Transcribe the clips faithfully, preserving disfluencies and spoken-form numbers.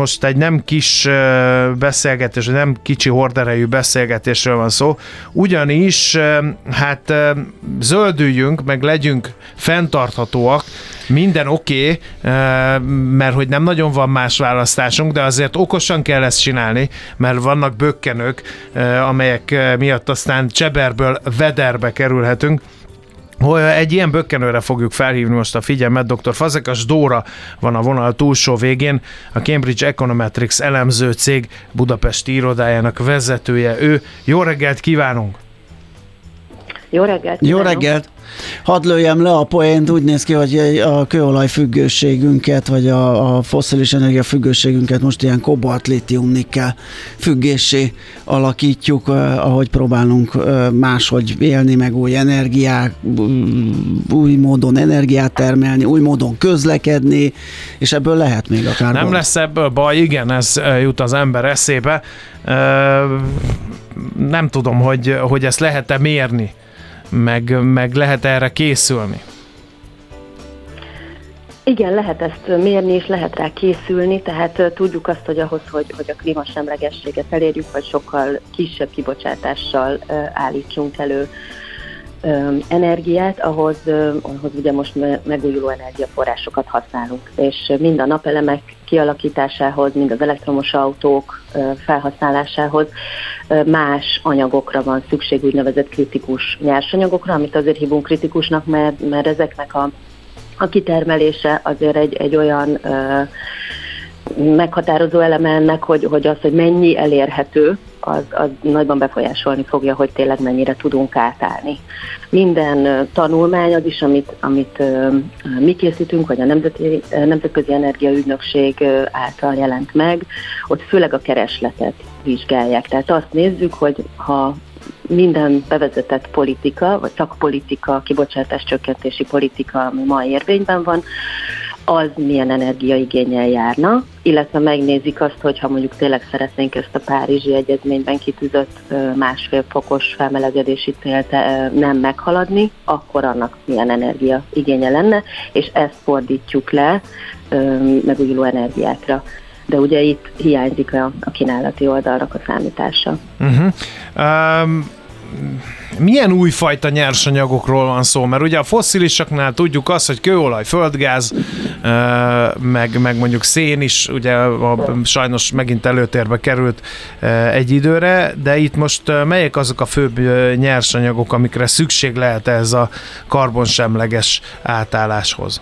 most egy nem kis beszélgetés, nem kicsi horderejű beszélgetésről van szó, ugyanis hát zöldüljünk, meg legyünk fenntarthatóak, minden oké, okay, mert hogy nem nagyon van más választásunk, de azért okosan kell ezt csinálni, mert vannak bökkenők, amelyek miatt aztán cseberből vederbe kerülhetünk. Egy ilyen bökkenőre fogjuk felhívni most a figyelmet. doktor Fazekas Dóra van a vonal túlsó végén, a Cambridge Econometrics elemző cég budapesti irodájának vezetője. Ő. Jó reggelt kívánunk! Jó reggelt! Jó reggelt! Hadd lőjem le a poént, úgy néz ki, hogy a kőolaj függőségünket, vagy a, a fosszilis energia függőségünket most ilyen kobalt, lítium, nikkel függéssé alakítjuk, eh, ahogy próbálunk eh, máshogy élni, meg új energiák, új módon energiát termelni, új módon közlekedni, és ebből lehet még akár... Nem baj. lesz ebből baj, igen, ez jut az ember eszébe. Nem tudom, hogy, hogy ezt lehet-e mérni, meg, meg lehet erre készülni? Igen, lehet ezt mérni, és lehet rá készülni, tehát uh, tudjuk azt, hogy ahhoz, hogy, hogy a klímasemlegességet elérjük, vagy sokkal kisebb kibocsátással uh, állítsunk elő um, energiát, ahhoz, uh, ahhoz ugye most me- megújuló energiaforrásokat használunk, és uh, mind a napelemek kialakításához, mind az elektromos autók uh, felhasználásához uh, más anyagokra van szükség, úgynevezett kritikus nyersanyagokra, amit azért hívunk kritikusnak, mert, mert ezeknek a A kitermelése azért egy, egy olyan ö, meghatározó eleme ennek, hogy, hogy az, hogy mennyi elérhető, az, az nagyban befolyásolni fogja, hogy tényleg mennyire tudunk átállni. Minden ö, tanulmány az is, amit, amit ö, mi készítünk, vagy a Nemzeti, Nemzetközi Energiaügynökség ö, által jelent meg, ott főleg a keresletet vizsgálják. Tehát azt nézzük, hogy ha minden bevezetett politika, vagy szakpolitika, kibocsátás csökkentési politika, ami ma érvényben van, az milyen energiaigénnyel járna, illetve megnézik azt, hogyha mondjuk tényleg szeretnénk ezt a Párizsi Egyezményben kitűzött másfél fokos felmelegedési célt nem meghaladni, akkor annak milyen energiaigénye lenne, és ezt fordítjuk le megújuló energiákra. De ugye itt hiányzik a, a kínálati oldalnak a számítása. Uh-huh. Um, milyen újfajta nyersanyagokról van szó? Mert ugye a fosszilisaknál tudjuk azt, hogy kőolaj, földgáz, uh, meg, meg mondjuk szén is, ugye a, sajnos megint előtérbe került uh, egy időre, de itt most uh, melyek azok a főbb uh, nyersanyagok, amikre szükség lehet ez a karbonsemleges átálláshoz?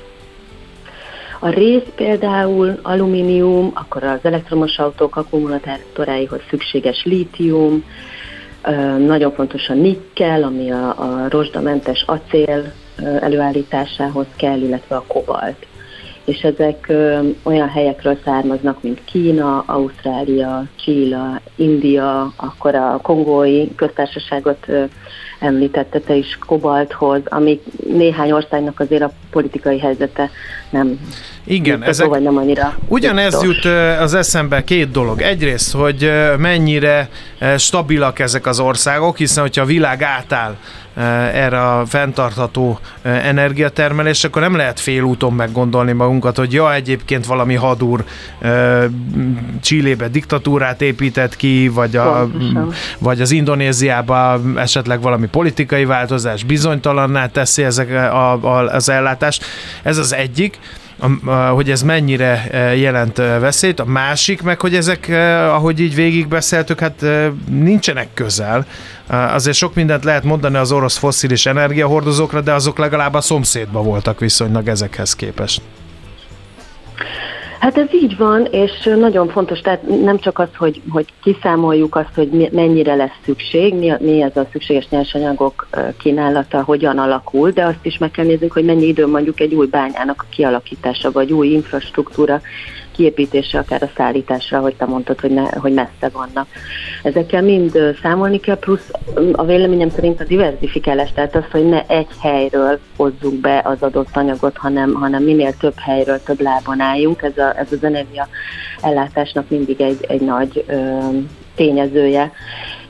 A rész például alumínium, akkor az elektromos autók akkumulátoráihoz szükséges lítium, nagyon fontos a nikkel, ami a, a rozsdamentes acél előállításához kell, illetve a kobalt. És ezek ö, olyan helyekről származnak, mint Kína, Ausztrália, Chile, India, akkor a kongói köztársaságot ö, említette te is kobalthoz, ami néhány országnak azért a politikai helyzete nem Igen, ezek, vagy nem annyira ugyanez biztos. jut az eszembe két dolog. Egyrészt, hogy mennyire stabilak ezek az országok, hiszen hogyha a világ átáll erre a fenntartható energiatermelés, akkor nem lehet félúton meggondolni magunkat, hogy ja, egyébként valami hadúr Chilébe diktatúrát épített ki, vagy, a, vagy az Indonéziában esetleg valami politikai változás bizonytalanná teszi ezek a, a, az ellátást. Ez az egyik, hogy ez mennyire jelent veszélyt. A másik meg, hogy ezek, ahogy így végigbeszéltük, hát nincsenek közel. Azért sok mindent lehet mondani az orosz fosszilis energiahordozókra, de azok legalább a szomszédban voltak viszonylag ezekhez képest. Hát ez így van, és nagyon fontos, tehát nem csak az, hogy, hogy kiszámoljuk azt, hogy mennyire lesz szükség, mi, mi ez a szükséges nyersanyagok kínálata, hogyan alakul, de azt is meg kell néznünk, hogy mennyi idő mondjuk egy új bányának a kialakítása, vagy új infrastruktúra kiépítése, akár a szállításra, ahogy te mondtad, hogy, ne, hogy messze vannak. Ezekkel mind számolni kell, plusz a véleményem szerint a diverzifikálás, tehát az, hogy ne egy helyről hozzunk be az adott anyagot, hanem, hanem minél több helyről, több lábon álljunk. Ez, a, ez az energia ellátásnak mindig egy, egy nagy ö, tényezője.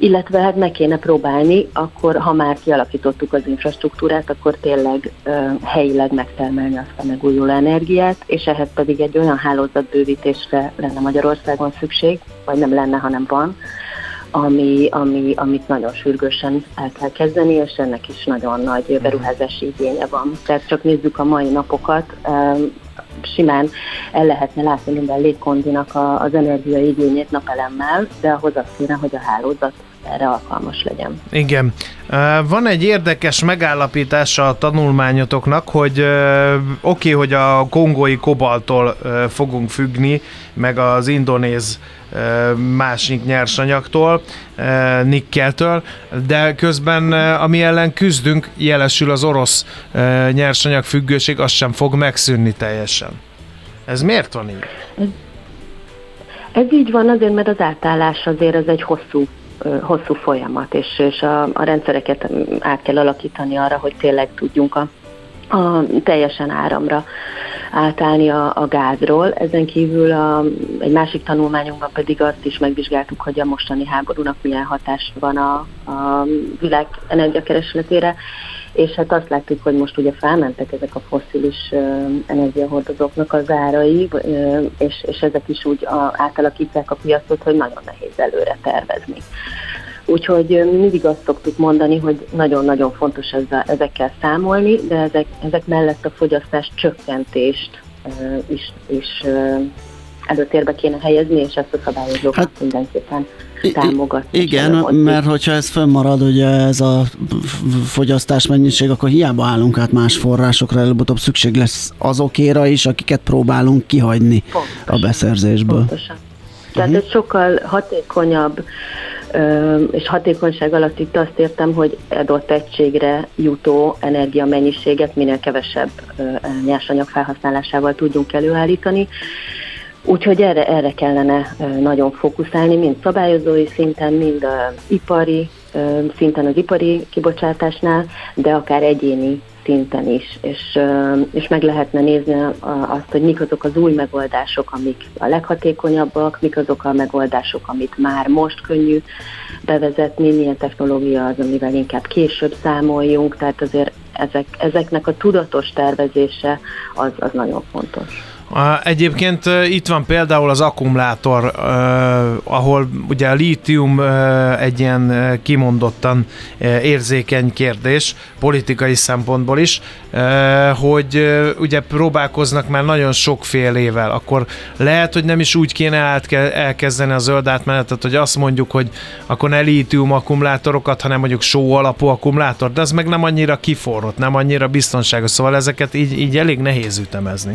illetve hát meg kéne próbálni, akkor ha már kialakítottuk az infrastruktúrát, akkor tényleg uh, helyileg megtermelni azt a megújuló energiát, és ehhez pedig egy olyan hálózatbővítésre lenne Magyarországon szükség, vagy nem lenne, hanem van, ami, ami, amit nagyon sürgősen el kell kezdeni, és ennek is nagyon nagy beruházási igénye van. Tehát csak nézzük a mai napokat, simán el lehetne látni minden légkondinak az energiaigényét napelemmel, de ahhoz azt kéne, hogy a hálózat erre alkalmas legyen. Igen. Van egy érdekes megállapítása a tanulmányotoknak, hogy oké, okay, hogy a kongói kobalttól fogunk függni, meg az indonéz másik nyersanyagtól, nikkeltől, de közben ami ellen küzdünk, jelesül az orosz nyersanyag függőség, az sem fog megszűnni teljesen. Ez miért van így? Ez, ez így van azért, mert az átállás azért ez egy hosszú hosszú folyamat, és, és a, a rendszereket át kell alakítani arra, hogy tényleg tudjunk a, a teljesen áramra átállni a, a gázról. Ezen kívül a, egy másik tanulmányunkban pedig azt is megvizsgáltuk, hogy a mostani háborúnak milyen hatás van a, a világ energiakeresletére, és hát azt láttuk, hogy most ugye felmentek ezek a fosszilis uh, energiahordozóknak az árai, uh, és, és ezek is úgy a, átalakítják a piacot, hogy nagyon nehéz előre tervezni. Úgyhogy uh, mindig azt szoktuk mondani, hogy nagyon-nagyon fontos ezzel, ezekkel számolni, de ezek, ezek mellett a fogyasztás csökkentést uh, is, is uh, előtérbe kéne helyezni, és ezt a szabályozókat hát, mindenképpen támogatni. Igen, mert hogyha ez fönnmarad, ugye ez a fogyasztás mennyiség, akkor hiába állunk át más forrásokra, előbb-utóbb szükség lesz azokéra is, akiket próbálunk kihagyni pontosan, a beszerzésből. Pontosan. Tehát uh-huh. ez sokkal hatékonyabb, és hatékonyság alatt itt azt értem, hogy adott egységre jutó energiamennyiséget minél kevesebb nyersanyag felhasználásával tudjunk előállítani. Úgyhogy erre, erre kellene nagyon fókuszálni, mind szabályozói szinten, mind uh, ipari uh, szinten az ipari kibocsátásnál, de akár egyéni szinten is. És, uh, és meg lehetne nézni azt, hogy mik azok az új megoldások, amik a leghatékonyabbak, mik azok a megoldások, amit már most könnyű bevezetni, milyen technológia az, amivel inkább később számoljunk, tehát azért ezek, ezeknek a tudatos tervezése az, az nagyon fontos. Egyébként itt van például az akkumulátor, ahol ugye a lítium egy ilyen kimondottan érzékeny kérdés, politikai szempontból is, hogy ugye próbálkoznak már nagyon sokfélével, akkor lehet, hogy nem is úgy kéne át elkezdeni a zöld átmenetet, hogy azt mondjuk, hogy akkor ne lítium akkumulátorokat, hanem mondjuk só alapú akkumulátor, de ez meg nem annyira kiforrott, nem annyira biztonságos, szóval ezeket így, így elég nehéz ütemezni.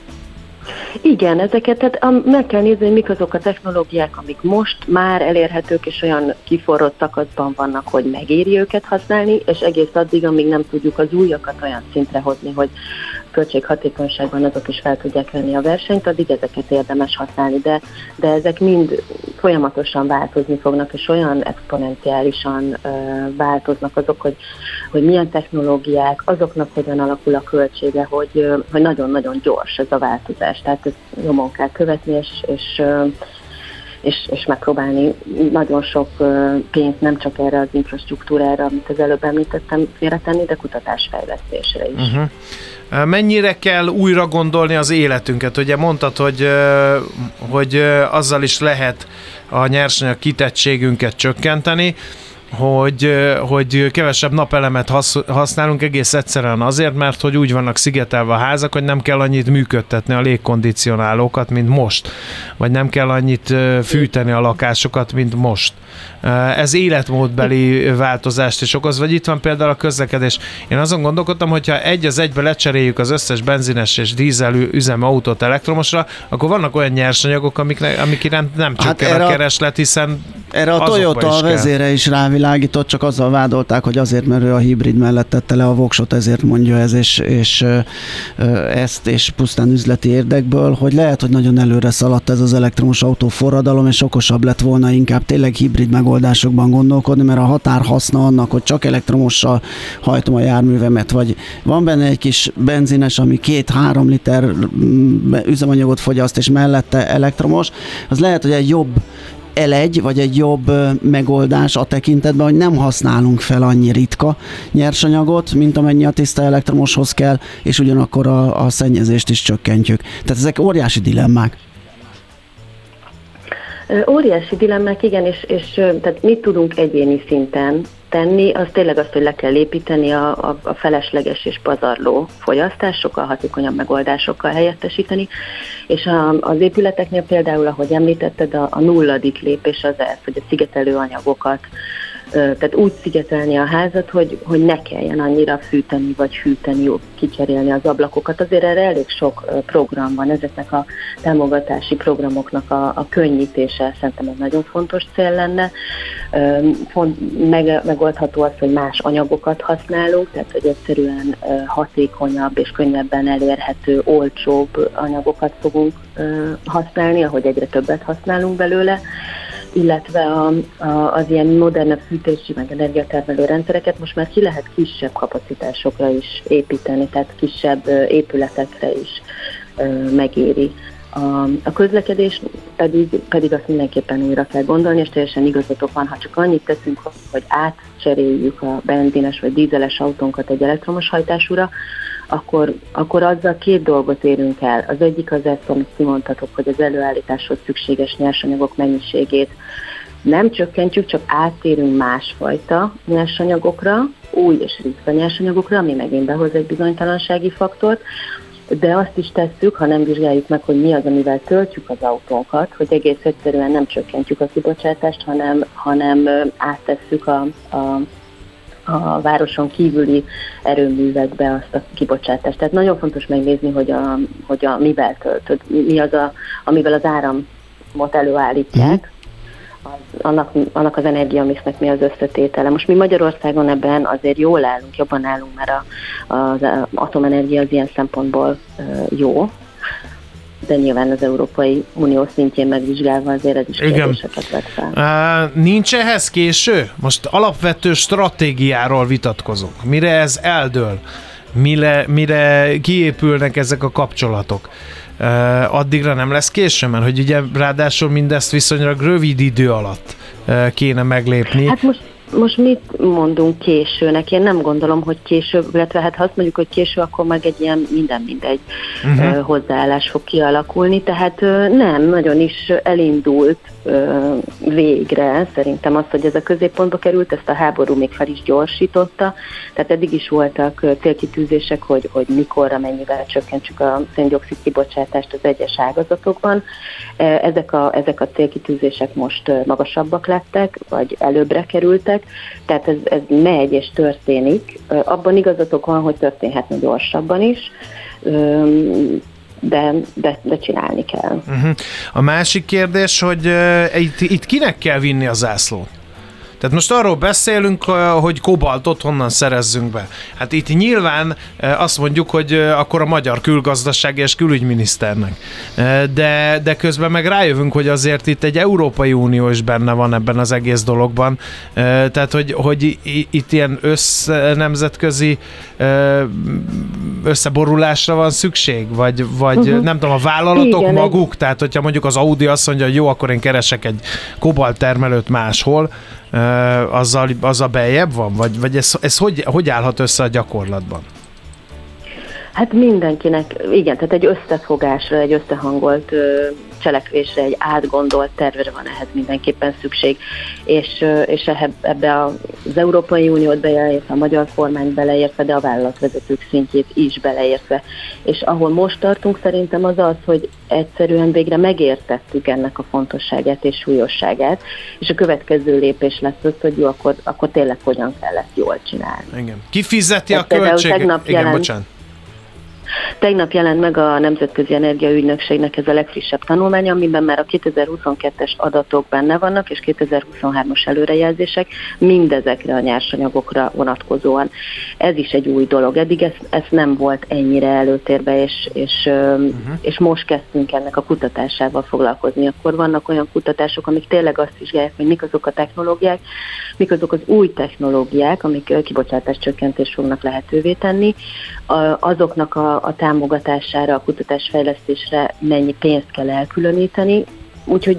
Igen, ezeket tehát meg kell nézni, hogy mik azok a technológiák, amik most már elérhetők, és olyan kiforrott szakaszban vannak, hogy megéri őket használni, és egész addig, amíg nem tudjuk az újakat olyan szintre hozni, hogy költséghatékonyságban azok is fel tudják venni a versenyt, addig ezeket érdemes használni, de, de ezek mind folyamatosan változni fognak, és olyan exponenciálisan ö, változnak azok, hogy, hogy milyen technológiák, azoknak hogyan alakul a költsége, hogy, ö, hogy nagyon-nagyon gyors ez a változás. Tehát ezt nyomon kell követni, és, és ö, És, és megpróbálni nagyon sok pénzt nem csak erre az infrastruktúrára, amit az előbb említettem, félretenni, de kutatásfejlesztésre is. Uh-huh. Mennyire kell újra gondolni az életünket? Ugye mondtad, hogy, hogy azzal is lehet a nyersanyag kitettségünket csökkenteni, hogy, hogy kevesebb napelemet használunk egész egyszerűen azért, mert hogy úgy vannak szigetelve a házak, hogy nem kell annyit működtetni a légkondicionálókat, mint most, vagy nem kell annyit fűteni a lakásokat, mint most. Ez életmódbeli változást is okoz, vagy itt van például a közlekedés. Én azon gondolkodtam, hogyha egy az egybe lecseréljük az összes benzines és dízel üzemű autót elektromosra, akkor vannak olyan nyersanyagok, amik, amik iránt nem csökken hát a kereslet, hiszen erre a Toyota a vezére is rávilágított, csak azzal vádolták, hogy azért, mert ő a hibrid mellett tette le a voksot, ezért mondja ez, és, és ezt, és pusztán üzleti érdekből, hogy lehet, hogy nagyon előre szaladt ez az elektromos autó forradalom, és okosabb lett volna inkább tényleg hibrid megoldásokban gondolkodni, mert a határhaszna annak, hogy csak elektromossal hajtom a járművemet, vagy van benne egy kis benzines, ami két-három liter üzemanyagot fogyaszt, és mellette elektromos, az lehet, hogy egy jobb elegy, vagy egy jobb megoldás a tekintetben, hogy nem használunk fel annyi ritka nyersanyagot, mint amennyi a tiszta elektromoshoz kell, és ugyanakkor a, a szennyezést is csökkentjük. Tehát ezek óriási dilemmák. Óriási dilemmák, igen, és, és tehát mit tudunk egyéni szinten tenni, az tényleg azt, hogy le kell építeni a, a, a felesleges és pazarló fogyasztást, sokkal hatékonyabb megoldásokkal helyettesíteni, és a, az épületeknél például, ahogy említetted, a, a nulladik lépés az ez, hogy a szigetelő anyagokat, tehát úgy szigetelni a házat, hogy, hogy ne kelljen annyira fűteni, vagy hűteni, kicserélni az ablakokat. Azért erre elég sok program van, ezeknek a támogatási programoknak a, a könnyítése szerintem egy nagyon fontos cél lenne. Meg, megoldható az, hogy más anyagokat használunk, tehát hogy egyszerűen hatékonyabb és könnyebben elérhető, olcsóbb anyagokat fogunk használni, ahogy egyre többet használunk belőle, illetve a, a, az ilyen modernebb fűtési meg energiatermelő rendszereket most már ki lehet kisebb kapacitásokra is építeni, tehát kisebb épületekre is megéri. A, a közlekedés pedig, pedig azt mindenképpen újra kell gondolni, és teljesen igazatok van, ha csak annyit teszünk, hogy átcseréljük a benzines vagy dízeles autónkat egy elektromos hajtásúra, akkor, akkor azzal két dolgot érünk el. Az egyik az ezt, amit kimondhatok, hogy az előállításhoz szükséges nyersanyagok mennyiségét nem csökkentjük, csak áttérünk másfajta nyersanyagokra, új és ritka nyersanyagokra, ami megint behoz egy bizonytalansági faktort, de azt is tesszük, ha nem vizsgáljuk meg, hogy mi az, amivel töltjük az autónkat, hogy egész egyszerűen nem csökkentjük a kibocsátást, hanem, hanem áttesszük a, a a városon kívüli erőművekbe azt a kibocsátást. Tehát nagyon fontos megnézni, hogy, a, hogy a, mivel töltöd, mi az, a, amivel az áramot előállítják, az, annak, annak az energiamixnek mi az összetétele. Most mi Magyarországon ebben azért jól állunk, jobban állunk, mert a, az atomenergia az ilyen szempontból jó, de nyilván az Európai Unió szintjén megvizsgálva azért ez is kérdéseket vett fel. Uh, nincs ehhez késő? Most alapvető stratégiáról vitatkozunk. Mire ez eldől? Mire, mire kiépülnek ezek a kapcsolatok? Uh, addigra nem lesz késő, mert hogy ugye ráadásul mindezt viszonylag rövid idő alatt uh, kéne meglépni. Hát most Most mit mondunk későnek? Én nem gondolom, hogy késő, illetve hát ha azt mondjuk, hogy késő, akkor meg egy ilyen minden mindegy uh-huh. uh, hozzáállás fog kialakulni. Tehát uh, nem, nagyon is elindult uh, végre. Szerintem az, hogy ez a középpontba került, ezt a háború még fel is gyorsította. Tehát eddig is voltak uh, célkitűzések, hogy, hogy mikorra, mennyivel csökkentsük a szén-dioxid kibocsátást az egyes ágazatokban. Uh, ezek, a, ezek a célkitűzések most uh, magasabbak lettek, vagy előbbre kerültek. Tehát ez, ez megy és történik. Abban igazatok van, hogy történhetne gyorsabban is, de, de, de csinálni kell. Uh-huh. A másik kérdés, hogy uh, itt, itt kinek kell vinni a zászlót? Tehát most arról beszélünk, hogy kobaltot honnan szerezzünk be. Hát itt nyilván azt mondjuk, hogy akkor a magyar külgazdasági és külügyminiszternek. De, de közben meg rájövünk, hogy azért itt egy Európai Unió is benne van ebben az egész dologban. Tehát, hogy, hogy itt ilyen össznemzetközi összeborulásra van szükség? Vagy, vagy uh-huh. nem tudom, a vállalatok Igen, maguk? Egy... Tehát, hogyha mondjuk az Audi azt mondja, hogy jó, akkor én keresek egy kobalt termelőt máshol, Uh, azzal, azzal beljebb van? Vagy, vagy ez, ez hogy, hogy állhat össze a gyakorlatban? Hát mindenkinek, igen, tehát egy összefogásra, egy összehangolt ö, cselekvésre, egy átgondolt tervre van ehhez mindenképpen szükség. És, ö, és ebbe az Európai Uniót beleértve, a magyar kormány beleértve, de a vállalatvezetők szintjét is beleértve. És ahol most tartunk szerintem az az, hogy egyszerűen végre megértettük ennek a fontosságát és súlyosságát, és a következő lépés lesz az, hogy jó, akkor, akkor tényleg hogyan kell ezt jól csinálni. Igen. Ki fizeti a költséget? Igen, jelent, bocsánat. Tegnap jelent meg a Nemzetközi Energiaügynökségnek ez a legfrissebb tanulmánya, amiben már a kétezer-huszonkettes adatok benne vannak, és kétezer-huszonhármas előrejelzések mindezekre a nyersanyagokra vonatkozóan. Ez is egy új dolog. Eddig ez, ez nem volt ennyire előtérbe, és, és, uh-huh. és most kezdtünk ennek a kutatásával foglalkozni. Akkor vannak olyan kutatások, amik tényleg azt vizsgálják, hogy mik azok a technológiák, mik azok az új technológiák, amik kibocsátáscsökkentést fognak lehetővé tenni, azoknak a, a támogatására, a kutatásfejlesztésre mennyi pénzt kell elkülöníteni, úgyhogy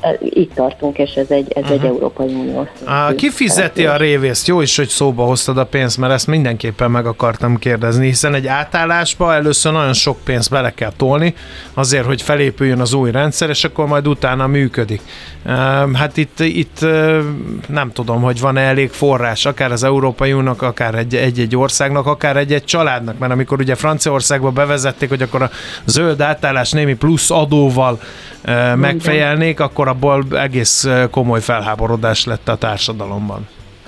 itt tartunk, és ez egy, ez uh-huh. egy Európai Unió. Ki fizeti a révészt? Jó is, hogy szóba hoztad a pénzt, mert ezt mindenképpen meg akartam kérdezni, hiszen egy átállásba először nagyon sok pénzt bele kell tolni, azért, hogy felépüljön az új rendszer, és akkor majd utána működik. Hát itt, itt nem tudom, hogy van-e elég forrás, akár az Európai Uniónak, akár egy-egy országnak, akár egy-egy családnak, mert amikor ugye Franciaországba bevezették, hogy akkor a zöld átállás némi plusz adóval megfejelnék, akkor abból egész komoly felháborodás lett a társadalomban.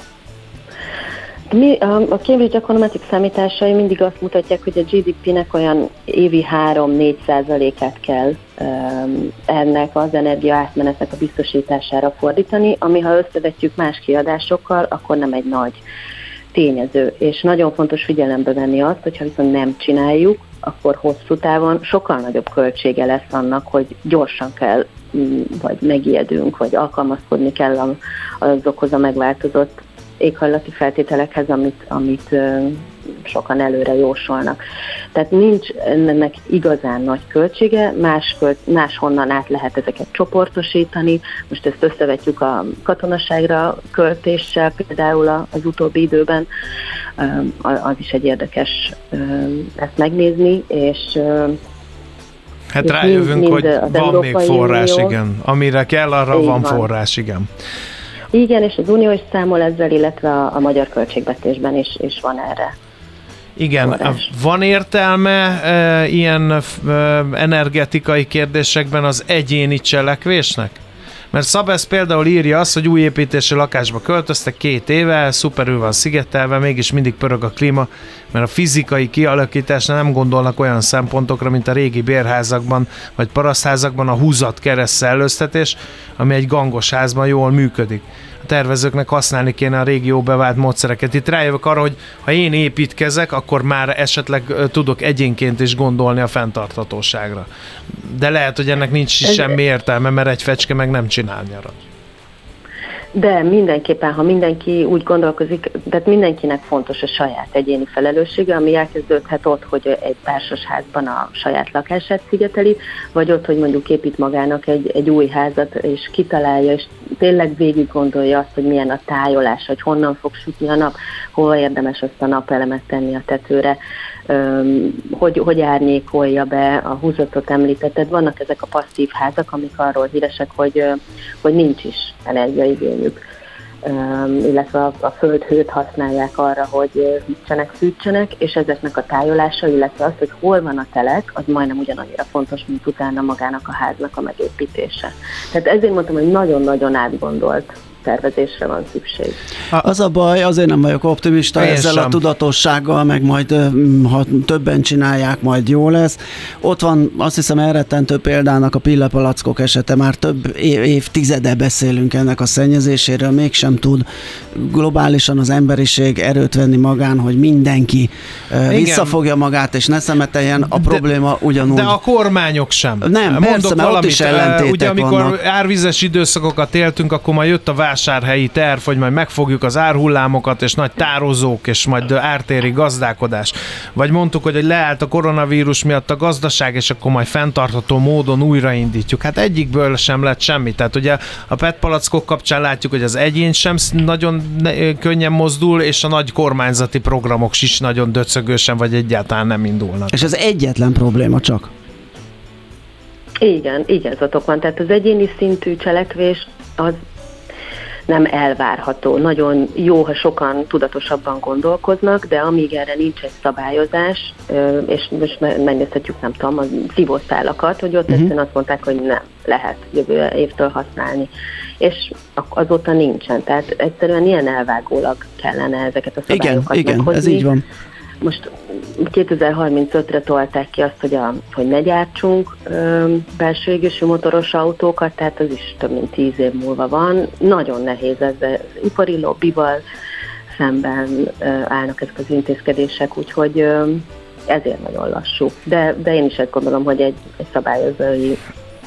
Mi, a Cambridge Econometrics számításai mindig azt mutatják, hogy a gé dé pének olyan évi három-négy százalékát kell um, ennek az energia átmenetnek a biztosítására fordítani, ami ha összevetjük más kiadásokkal, akkor nem egy nagy tényező. És nagyon fontos figyelembe venni azt, hogyha viszont nem csináljuk, akkor hosszú távon sokkal nagyobb költsége lesz annak, hogy gyorsan kell, vagy megijedünk, vagy alkalmazkodni kell azokhoz a megváltozott éghajlati feltételekhez, amit, amit uh, sokan előre jósolnak. Tehát nincs ennek igazán nagy költsége, más költ, máshonnan át lehet ezeket csoportosítani. Most ezt összevetjük a katonaságra költéssel, például az utóbbi időben, uh, az is egy érdekes uh, ezt megnézni, és uh, hát rájövünk, mind, hogy van még forrás, Unió. Igen. Amire kell, arra van, van forrás, igen. Igen, és az Unió is számol ezzel, illetve a, a magyar költségvetésben is, is van erre. Igen, forrás. Van értelme e, ilyen e, energetikai kérdésekben az egyéni cselekvésnek? Mert Szabesz például írja azt, hogy új építési lakásba költöztek két éve, szuperül van szigetelve, mégis mindig pörög a klíma, mert a fizikai kialakításnál nem gondolnak olyan szempontokra, mint a régi bérházakban vagy parasztházakban a húzat kereszt szellőztetés, ami egy gangos házban jól működik. A tervezőknek használni kéne a régió bevált módszereket. Itt rájövök arra, hogy ha én építkezek, akkor már esetleg tudok egyénként is gondolni a fenntarthatóságra. De lehet, hogy ennek nincs is semmi értelme, mert egy fecske meg nem csinál nyarat. De mindenképpen, ha mindenki úgy gondolkozik, tehát mindenkinek fontos a saját egyéni felelőssége, ami elkezdődhet ott, hogy egy társasházban a saját lakását szigeteli, vagy ott, hogy mondjuk épít magának egy, egy új házat, és kitalálja, és tényleg végig gondolja azt, hogy milyen a tájolás, hogy honnan fog sütni a nap, hol érdemes azt a napelemet tenni a tetőre, hogy, hogy árnyékolja be, a húzatot említetted. Vannak ezek a passzív házak, amik arról híresek, hogy, hogy nincs is energiaigényük, illetve a, a földhőt használják arra, hogy hűtsenek, fűtsenek, és ezeknek a tájolása, illetve az, hogy hol van a telek, az majdnem ugyanannyira fontos, mint utána magának a háznak a megépítése. Tehát ezért mondtam, hogy nagyon-nagyon átgondolt tervezésre van szükség. Az a baj, azért nem vagyok optimista Én ezzel sem. a tudatossággal, meg majd ha többen csinálják, majd jó lesz. Ott van, azt hiszem, elrettentő példának a pillepalackok esete, már több évtizede beszélünk ennek a szennyezéséről, mégsem tud globálisan az emberiség erőt venni magán, hogy mindenki Igen. visszafogja magát, és ne szemeteljen. A de, probléma ugyanúgy. De a kormányok sem. Nem, Mondok persze, mert ott is ellentétek ugye, amikor vannak. árvizes időszakokat éltünk, akkor majd jött a vásárhelyi terv, hogy majd megfogjuk az árhullámokat, és nagy tározók, és majd ártéri gazdálkodás. Vagy mondtuk, hogy leállt a koronavírus miatt a gazdaság, és akkor majd fenntartható módon újraindítjuk. Hát egyikből sem lett semmi. Tehát ugye a pé é té palackok kapcsán látjuk, hogy az egyén sem nagyon könnyen mozdul, és a nagy kormányzati programok is nagyon döcögősen, vagy egyáltalán nem indulnak. És ez egyetlen probléma csak. Igen, igazatok van. Tehát az egyéni szintű cselekvés az nem elvárható. Nagyon jó, ha sokan tudatosabban gondolkoznak, de amíg erre nincs egy szabályozás, és most megnézhetjük, nem tudom, a szívószálakat, hogy ott uh-huh. egyszerűen azt mondták, hogy nem lehet jövő évtől használni. És azóta nincsen. Tehát egyszerűen ilyen elvágólag kellene ezeket a szabályokat igen, meghozni. Igen, ez így van. Most kétezer-harmincötre tolták ki azt, hogy, a, hogy ne gyártsunk ö, belső égésű motoros autókat, tehát az is több mint tíz év múlva van. Nagyon nehéz ezzel, az ipari lobbival szemben ö, állnak ezek az intézkedések, úgyhogy ö, ezért nagyon lassú. De, de én is ezt gondolom, hogy egy, egy szabályozói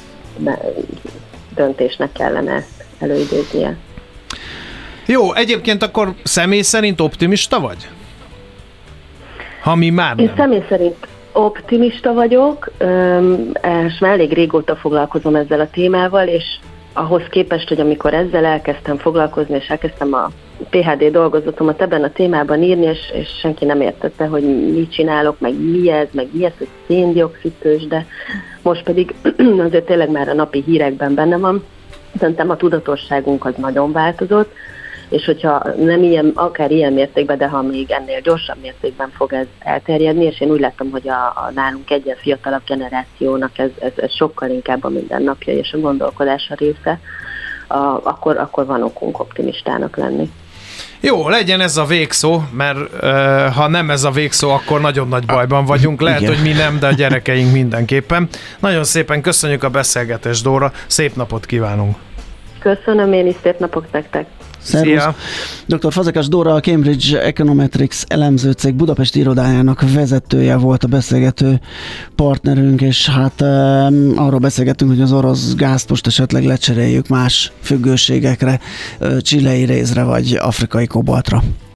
döntésnek kellene ezt előidéznie. Jó, egyébként akkor személy szerint optimista vagy? Ha mi már nem. Én személy szerint optimista vagyok, és már elég régóta foglalkozom ezzel a témával, és ahhoz képest, hogy amikor ezzel elkezdtem foglalkozni, és elkezdtem a pé há dé dolgozatomat ebben a témában írni, és, és senki nem értette, hogy mit csinálok, meg mi ez, meg mi ez, hogy szén-dioxid tőzsde, most pedig azért tényleg már a napi hírekben benne van. Szerintem a tudatosságunk az nagyon változott, és hogyha nem ilyen, akár ilyen mértékben, de ha még ennél gyorsabb mértékben fog ez elterjedni, és én úgy látom, hogy a, a nálunk egy ilyen fiatalabb generációnak ez, ez, ez sokkal inkább a mindennapja és a gondolkodása része, a, akkor, akkor van okunk optimistának lenni. Jó, legyen ez a végszó, mert uh, ha nem ez a végszó, akkor nagyon nagy bajban vagyunk. Lehet, igen, hogy mi nem, de a gyerekeink mindenképpen. Nagyon szépen köszönjük a beszélgetést, Dóra. Szép napot kívánunk! Köszönöm én is, szép napot nektek! Szervusz! doktor Fazekas Dóra, a Cambridge Econometrics elemzőcég budapesti irodájának vezetője volt a beszélgető partnerünk, és hát um, arról beszélgettünk, hogy az orosz gázt most esetleg lecseréljük más függőségekre, uh, chilei rézre vagy afrikai kobaltra.